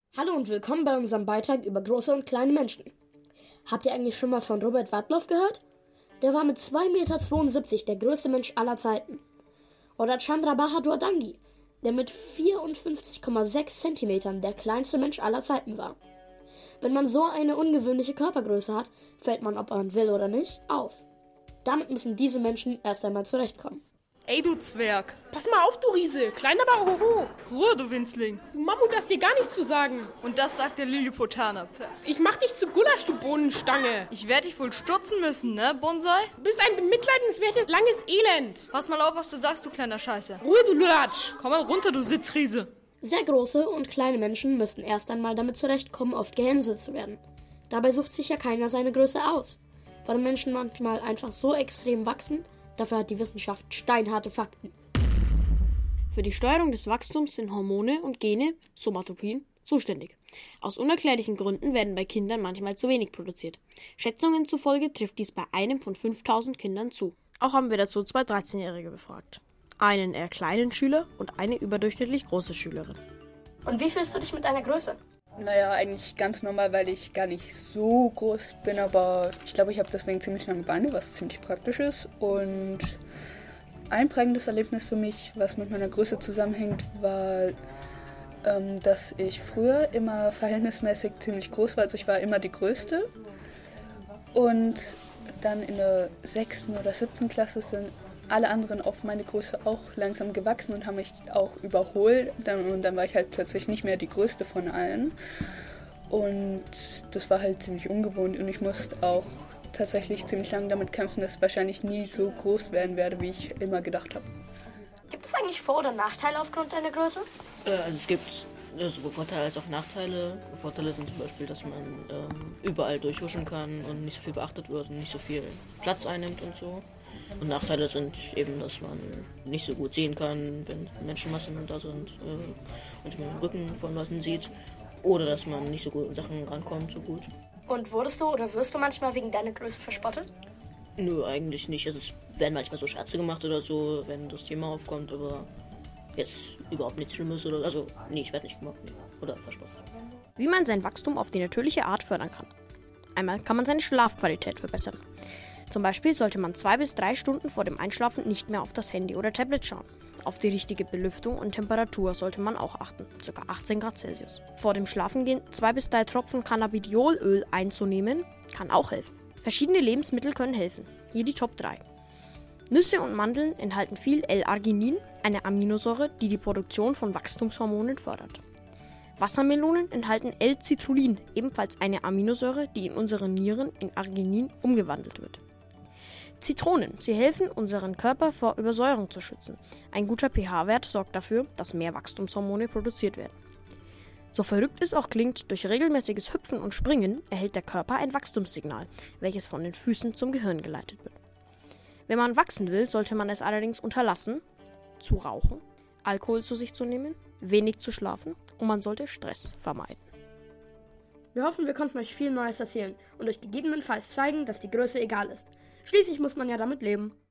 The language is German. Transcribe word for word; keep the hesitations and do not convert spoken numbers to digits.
Hallo und willkommen bei unserem Beitrag über große und kleine Menschen. Habt ihr eigentlich schon mal von Robert Wadloff gehört? Der war mit zwei Komma zweiundsiebzig Meter der größte Mensch aller Zeiten. Oder Chandra Bahadur Dangi, der mit vierundfünfzig Komma sechs Zentimetern der kleinste Mensch aller Zeiten war. Wenn man so eine ungewöhnliche Körpergröße hat, fällt man, ob man will oder nicht, auf. Damit müssen diese Menschen erst einmal zurechtkommen. Ey, du Zwerg. Pass mal auf, du Riese. Klein, aber hoho. Ruhe, du Winzling. Du Mammut, hast dir gar nichts zu sagen. Und das sagt der Lilliputaner. Ich mach dich zu Gulasch, du Bohnenstange. Ich werde dich wohl stutzen müssen, ne, Bonsai? Du bist ein bemitleidenswertes, langes Elend. Pass mal auf, was du sagst, du kleiner Scheiße. Ruhe, du Lulatsch. Komm mal runter, du Sitzriese. Sehr große und kleine Menschen müssen erst einmal damit zurechtkommen, oft gehänselt zu werden. Dabei sucht sich ja keiner seine Größe aus, weil Menschen manchmal einfach so extrem wachsen. Dafür hat die Wissenschaft steinharte Fakten. Für die Steuerung des Wachstums sind Hormone und Gene, Somatopin, zuständig. Aus unerklärlichen Gründen werden bei Kindern manchmal zu wenig produziert. Schätzungen zufolge trifft dies bei einem von fünftausend Kindern zu. Auch haben wir dazu zwei dreizehnjährige befragt. Einen eher kleinen Schüler und eine überdurchschnittlich große Schülerin. Und wie fühlst du dich mit deiner Größe? Naja, eigentlich ganz normal, weil ich gar nicht so groß bin, aber ich glaube, ich habe deswegen ziemlich lange Beine, was ziemlich praktisch ist. Und ein prägendes Erlebnis für mich, was mit meiner Größe zusammenhängt, war, ähm, dass ich früher immer verhältnismäßig ziemlich groß war, also ich war immer die Größte. Und dann in der sechsten oder siebten Klasse sind alle anderen auf meine Größe auch langsam gewachsen und haben mich auch überholt. Und dann war ich halt plötzlich nicht mehr die Größte von allen. Und das war halt ziemlich ungewohnt. Und ich musste auch tatsächlich ziemlich lange damit kämpfen, dass ich wahrscheinlich nie so groß werden werde, wie ich immer gedacht habe. Gibt es eigentlich Vor- oder Nachteile aufgrund deiner Größe? Äh, also es gibt äh, sowohl Vorteile als auch Nachteile. Vorteile sind zum Beispiel, dass man ähm, überall durchhuschen kann und nicht so viel beachtet wird und nicht so viel Platz einnimmt und so. Und Nachteile sind eben, dass man nicht so gut sehen kann, wenn Menschenmassen da sind äh, und man den Rücken von Leuten sieht. Oder dass man nicht so gut an Sachen rankommt, so gut. Und wurdest du oder wirst du manchmal wegen deiner Größe verspottet? Nö, eigentlich nicht. Also es werden manchmal so Scherze gemacht oder so, wenn das Thema aufkommt, aber jetzt überhaupt nichts Schlimmes oder also nee, ich werde nicht gemobbt, nee. Oder verspottet. Wie man sein Wachstum auf die natürliche Art fördern kann. Einmal kann man seine Schlafqualität verbessern. Zum Beispiel sollte man zwei bis drei Stunden vor dem Einschlafen nicht mehr auf das Handy oder Tablet schauen. Auf die richtige Belüftung und Temperatur sollte man auch achten, ca. achtzehn Grad Celsius. Vor dem Schlafengehen zwei bis drei Tropfen Cannabidiolöl einzunehmen, kann auch helfen. Verschiedene Lebensmittel können helfen, hier die Top drei. Nüsse und Mandeln enthalten viel L-Arginin, eine Aminosäure, die die Produktion von Wachstumshormonen fördert. Wassermelonen enthalten L-Citrullin, ebenfalls eine Aminosäure, die in unseren Nieren in Arginin umgewandelt wird. Zitronen. Sie helfen, unseren Körper vor Übersäuerung zu schützen. Ein guter pH-Wert sorgt dafür, dass mehr Wachstumshormone produziert werden. So verrückt es auch klingt, durch regelmäßiges Hüpfen und Springen erhält der Körper ein Wachstumssignal, welches von den Füßen zum Gehirn geleitet wird. Wenn man wachsen will, sollte man es allerdings unterlassen, zu rauchen, Alkohol zu sich zu nehmen, wenig zu schlafen und man sollte Stress vermeiden. Wir hoffen, wir konnten euch viel Neues erzählen und euch gegebenenfalls zeigen, dass die Größe egal ist. Schließlich muss man ja damit leben.